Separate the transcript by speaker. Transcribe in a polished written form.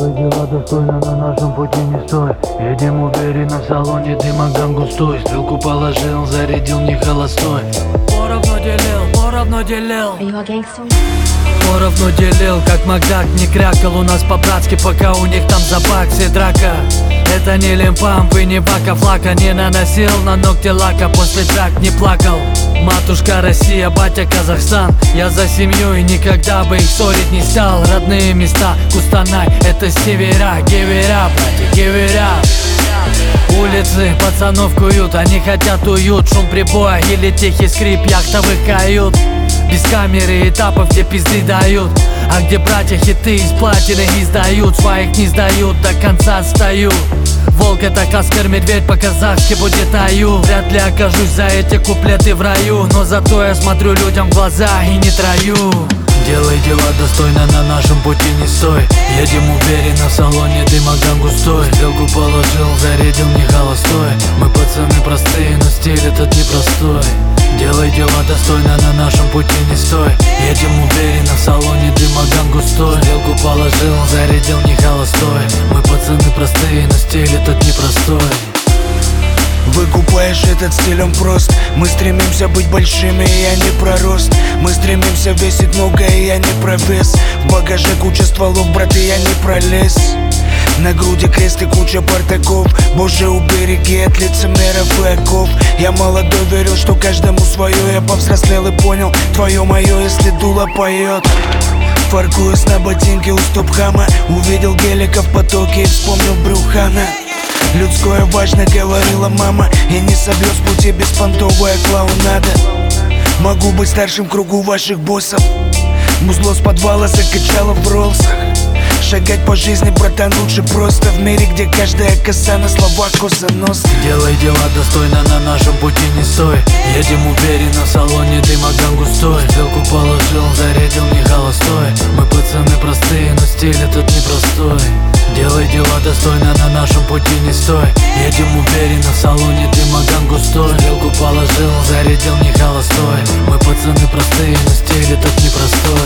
Speaker 1: Делай дела достойно, на нашем пути не стой. Едем уверенно, в салоне дым, огонь густой. Стрелку положил, зарядил не холостой. Поровну делил. Поровну делил, как Макдак не крякал. У нас по-братски, пока у них там за баксы драка. Это не лимпамп и не вака-флака. Не наносил на ногти лака, после драк не плакал. Матушка Россия, батя Казахстан. Я за семью и никогда бы их ссорить не стал. Родные места, Кустанай, это севера. Гевера, братья, гевера. Улицы пацанов куют, они хотят уют. Шум прибоя или тихий скрип яхтовых кают. Без камеры этапов, где пизды дают. А где братья хиты из платины издают. Своих не сдают, до конца стою. Волк — это Каскар, медведь по-казахски будет аю. Вряд ли окажусь за эти куплеты в раю, но зато я смотрю людям в глаза и не трою. Делай дела достойно, на нашем пути не стой. Едем уверенно, в салоне дым, огонь густой. Стрелку положил, зарядил не холостой. Мы пацаны простые, но стиль этот непростой. Делай дела достойно, на нашем пути не стой. Едем уверенно, в салоне дым, огонь густой. Стрелку положил, зарядил не холостой. Мы пацаны простые, но стиль этот непростой.
Speaker 2: Выкупаешь этот стиль, он прост. Мы стремимся быть большими, и я не про рост. Мы стремимся весить много, и я не про вес. В багаже куча стволов, брат, и я не пролез. На груди крест и куча бардаков. Боже, убереги от лицемеров и оков. Я молодой верил, что каждому свое. Я повзрослел и понял, твое мое, если дуло поет. Фаркуюсь на ботинке у стоп-хама. Увидел гелика в потоке и вспомнил Брюхана. Людское важно, говорила мама. И не собьет с пути беспонтовая клоунада. Могу быть старшим в кругу ваших боссов. Музло с подвала закачало в ролсах. Шагать по жизни, братан, лучше просто. В мире, где каждая коса на словах косонос.
Speaker 1: Делай дела достойно, на нашем пути не стой. Едем уверенно, в салоне дым, огонь густой. Стрелку положил, зарядил не холостой. Мы пацаны простые, но стиль этот непростой. Делай дела достойно, на нашем пути не стой. Едем уверенно, в салоне дым, огонь густой. Стрелку положил, зарядил не холостой. Мы пацаны простые, но стиль этот непростой.